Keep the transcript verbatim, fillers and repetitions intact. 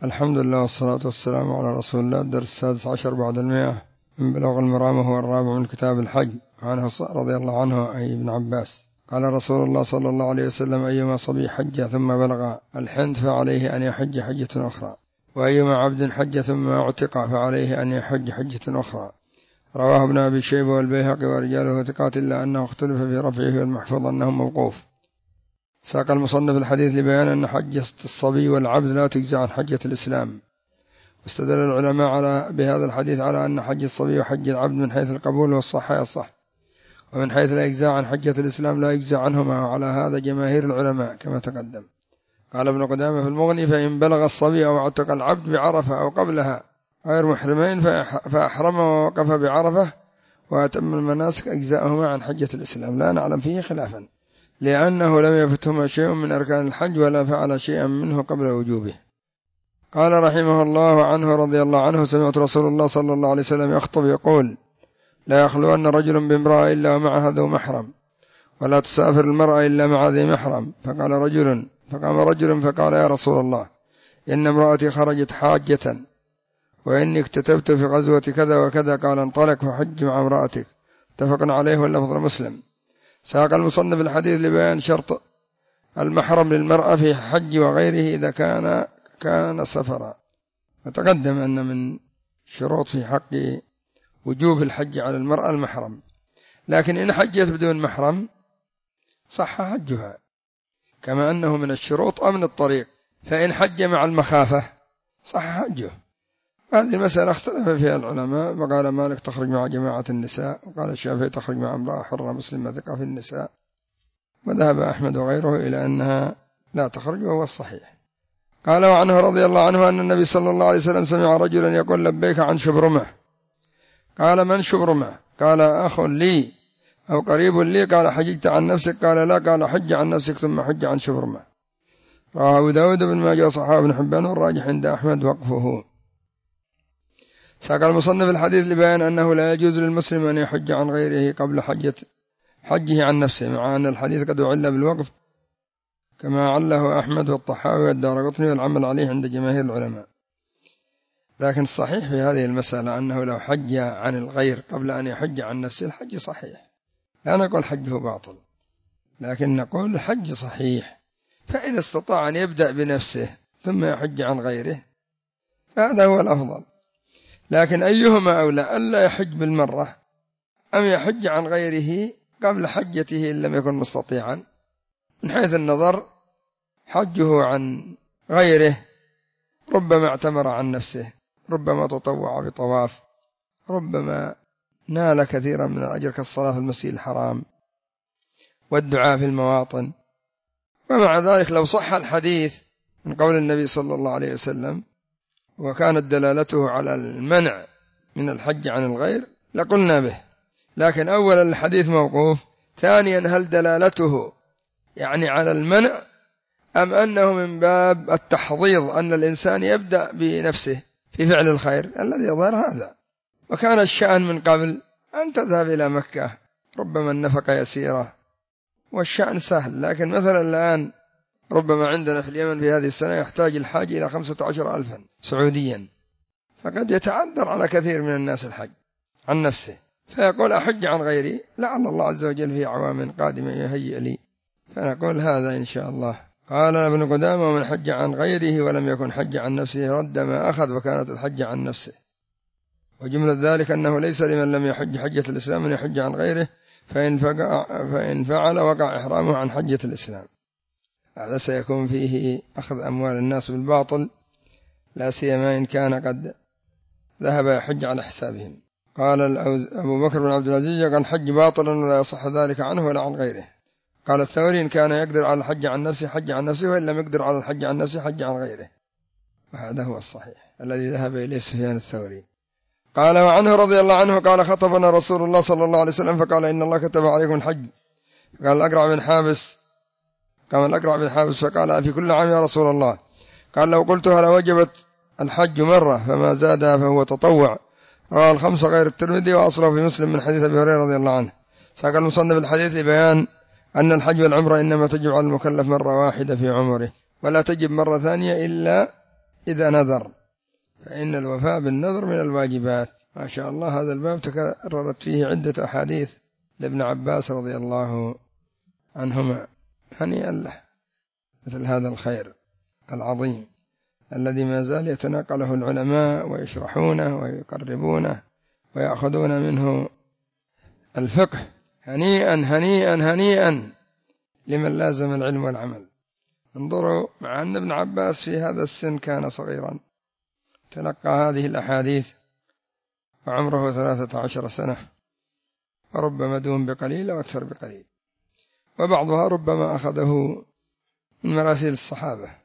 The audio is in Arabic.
الحمد لله والصلاة والسلام على رسول الله. الدرس السادس عشر بعد المئة من بلوغ المرام، وهو الرابع من كتاب الحج. عنه رضي الله عنه أي ابن عباس قال رسول الله صلى الله عليه وسلم: أيما صبي حج ثم بلغ الحنث فعليه أن يحج حجة أخرى، وأيما عبد حج ثم اعتق فعليه أن يحج حجة أخرى. رواه ابن أبي شيبة والبيهقي ورجاله ثقات، إلا أنه اختلف في رفعه، والمحفوظ أنه موقوف. ساق المصنف الحديث لبيان أن حجة الصبي والعبد لا تجزى عن حجة الإسلام، واستدل العلماء على بهذا الحديث على أن حج الصبي وحج العبد من حيث القبول والصحة يصح، ومن حيث لا يجزى عن حجة الإسلام لا يجزى عنهما، وعلى هذا جماهير العلماء كما تقدم. قال ابن قدامة في المغني: فإن بلغ الصبي أو اعتق العبد بعرفة أو قبلها غير محرمين فأحرم ووقف بعرفة وأتم المناسك أجزاءهما عن حجة الإسلام، لا نعلم فيه خلافا، لأنه لم يفتهما شيء من أركان الحج ولا فعل شيئا منه قبل وجوبه. قال رحمه الله عنه رضي الله عنه: سمعت رسول الله صلى الله عليه وسلم يخطب يقول: لا يخلون رجل بامرأة إلا ومعها ذو محرم، ولا تسافر المرأة إلا مع ذي محرم. فقال رجل فقام رجل فقال: يا رسول الله، إن امرأتي خرجت حاجة، وإني اكتتبت في غزوة كذا وكذا. قال: انطلق فحج مع امرأتك. اتفق عليه واللفظ مسلم. ساق المصنف الحديث لبيان شرط المحرم للمرأة في حج وغيره إذا كان كان سفرا. وتقدم أن من شروط في حق وجوب الحج على المرأة المحرم، لكن إن حجت بدون محرم صح حجها، كما أنه من الشروط أمن الطريق، فإن حج مع المخافة صح حجه. هذه المسألة اختلف فيها العلماء، وقال مالك تخرج مع جماعة النساء، وقال الشافعي تخرج مع امرأة حرة مسلمة ثقة في النساء، وذهب أحمد وغيره إلى أنها لا تخرج، وهو الصحيح. قال وعنه رضي الله عنه أن النبي صلى الله عليه وسلم سمع رجلا يقول: لبيك عن شبرمة. قال: من شبرمة؟ قال: أخ لي أو قريب لي. قال: حججت عن نفسك؟ قال: لا. قال: حج عن نفسك ثم حج عن شبرمة. رواه أبو داود بن ماجه وصححه ابن حبان، والراجح عند أحمد وقفه. ساق المصنف الحديث لبيان أنه لا يجوز للمسلم أن يحج عن غيره قبل حجة حجه عن نفسه، مع أن الحديث قد أعل بالوقف كما عله أحمد والطحاوي والدارقطني، والعمل عليه عند جماهير العلماء. لكن الصحيح في هذه المسألة أنه لو حج عن الغير قبل أن يحج عن نفسه الحج صحيح، لا نقول حجه باطل، لكن نقول الحج صحيح. فإذا استطاع أن يبدأ بنفسه ثم يحج عن غيره فهذا هو الأفضل. لكن أيهما أولى، ألا يحج بالمرة أم يحج عن غيره قبل حجته إن لم يكن مستطيعا؟ من حيث النظر حجه عن غيره ربما اعتمر عن نفسه، ربما تطوع بطواف، ربما نال كثيرا من الأجر كالصلاة في المسجد الحرام والدعاء في المواطن. ومع ذلك لو صح الحديث من قول النبي صلى الله عليه وسلم وكانت دلالته على المنع من الحج عن الغير لقلنا به، لكن أولا الحديث موقوف، ثانيا هل دلالته يعني على المنع أم أنه من باب التحضيض أن الإنسان يبدأ بنفسه في فعل الخير الذي يظهر هذا. وكان الشأن من قبل أن تذهب إلى مكة ربما النفقة يسيرة والشأن سهل، لكن مثلا الآن ربما عندنا في اليمن في هذه السنة يحتاج الحاج إلى خمسة عشر ألفا سعوديا، فقد يتعذر على كثير من الناس الحج عن نفسه، فيقول أحج عن غيري لعل الله عز وجل في أعوام قادمة يهيئ لي، فنقول هذا إن شاء الله. قال ابن قدامة: ومن حج عن غيره ولم يكن حج عن نفسه رد ما أخذ، وكانت الحج عن نفسه. وجملة ذلك أنه ليس لمن لم يحج حجة الإسلام أن يحج عن غيره، فإن, فإن فعل وقع إحرامه عن حجة الإسلام. هذا سيكون فيه أخذ أموال الناس بالباطل، لا سيما إن كان قد ذهب يحج على حسابهم. قال أبو بكر بن عبد العزيز: قال حج باطل ولا يصح ذلك عنه ولا عن غيره. قال الثوري: إن كان يقدر على الحج عن نفسه حج عن نفسه، وإن لم يقدر على الحج عن نفسه حج عن غيره. وهذا هو الصحيح الذي ذهب إليه سفيان الثوري. قال وعنه رضي الله عنه قال: خطبنا رسول الله صلى الله عليه وسلم فقال: إن الله كتب عليكم الحج. قال الأقرع بن حابس قام الأقرع بن حابس فقال: أفي كل عام يا رسول الله؟ قال: لو قلتها لوجبت الحج مرة فما زادها فهو تطوع. رواه الخمسة غير الترمذي، وأصله في مسلم من حديث أبي هريرة رضي الله عنه. ساق المصنف الحديث لبيان أن الحج والعمرة إنما تجب على المكلف مرة واحدة في عمره، ولا تجب مرة ثانية إلا إذا نذر، فإن الوفاء بالنذر من الواجبات. ما شاء الله هذا الباب تكررت فيه عدة أحاديث لابن عباس رضي الله عنهما، هنيئا له مثل هذا الخير العظيم الذي ما زال يتناقله العلماء ويشرحونه ويقربونه ويأخذون منه الفقه. هنيئا هنيئا هنيئا لمن لازم العلم والعمل. انظروا، مع أن ابن عباس في هذا السن كان صغيرا تلقى هذه الأحاديث وعمره ثلاثة عشر سنة، وربما دون بقليل وأكثر بقليل، وبعضها ربما أخذه من مراسيل الصحابة.